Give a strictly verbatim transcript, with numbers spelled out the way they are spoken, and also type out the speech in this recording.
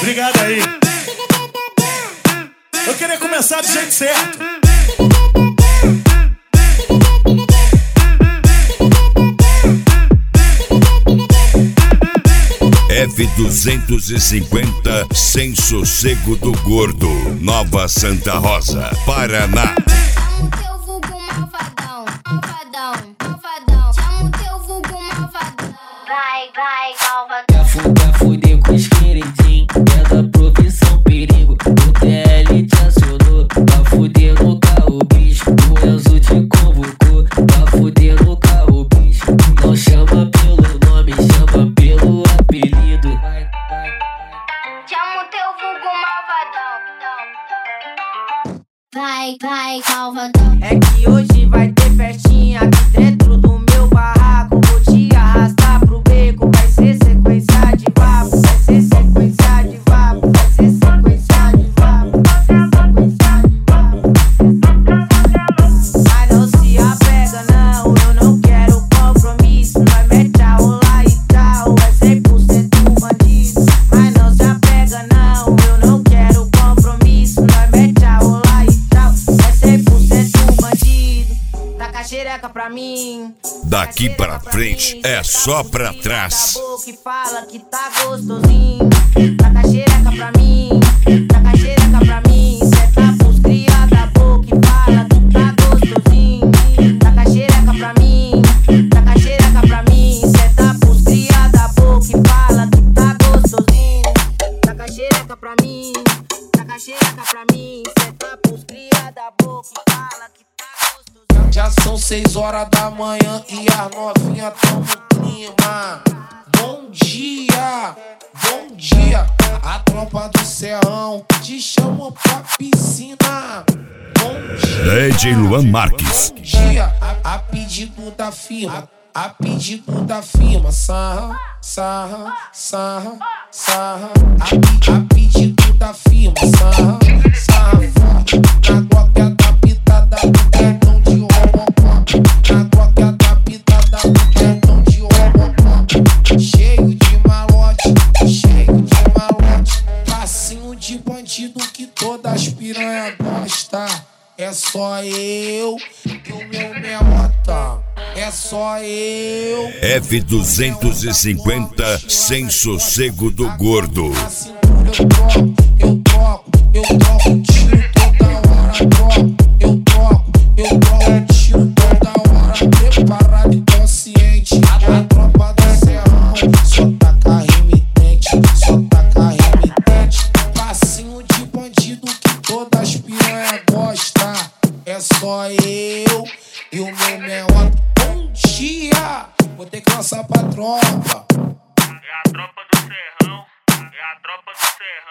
ligado aí? Eu queria começar do jeito certo. F duzentos e cinquenta, Sem Sossego do Gordo, Nova Santa Rosa, Paraná. Chama o teu vulgo malvadão, malvadão, malvadão. Chama o teu vulgo malvadão. Vai, vai, malvadão. Quer fuder, fuder com os queridinhos, é da profissão perigo. O T L te acionou, pra fuder no carro, bicho. O Enzo te convocou, pra fuder no carro, bicho. Não chama pelo nome, chama pelo apelido. Chama o teu vulgo malvadão. Vai, vai, malvadão. É que hoje vai ter festinha aqui dentro do meu barraco. Vou te arrastar pro beco, vai ser sequência de vapo. Vai ser sequência de vapo, vai ser sequência de vapo. Mas não se apega não, eu não quero compromisso. Nós mete a rolar e tal, é cem por cento bandido. Mas não se apega não, eu não quero compromisso. Nós mete a rolar e tal, é cem por cento bandido. Taca a xereca pra mim. Daqui pra frente é só pra trás. Que fala que tá gostosinho. Taca a xereca pra mim, taca a xereca pra mim. Cê tá pros cria da boca e fala que tá gostosinho. Taca a xereca pra mim, taca a xereca pra mim. Cê tá pros cria da boca e fala que tá gostosinho. Taca a xereca pra mim, taca a xereca pra mim. Cê tá pros cria da boca e fala que tá gostosinho. Já são seis horas da manhã e as novinhas tão no clima. Bom dia, bom dia. A tropa do Serrão te chamam pra piscina. Bom dia, D J Luan Marques. bom dia. A, a pedido da firma, a pedido da firma. Sarra, sarra, sarra, sarra. A, pe- a pedido da firma. Sarra, sarra forte. Na glock da pitada do cartão de robocó. Na glock da pitada do cartão de robocó. Cheio de malote, cheio de malote. Passinho de bandido que todas as piranha gosta. É só eu e o meu melota. É só eu. F duzentos e cinquenta, Sem Sossego do Gordo. Na cintura eu troco, eu troco, eu troco tiro toda hora. Troco, eu troco, eu troco tiro toda hora. Preparado e consciente. A, a tropa do Serrão só taca remitente, só taca remitente. Passinho de bandido que todas as piranha gosta. É só eu e o meu melota. Bom dia, vou ter que lançar pra tropa. É a tropa do Serrão, é a tropa do Serrão.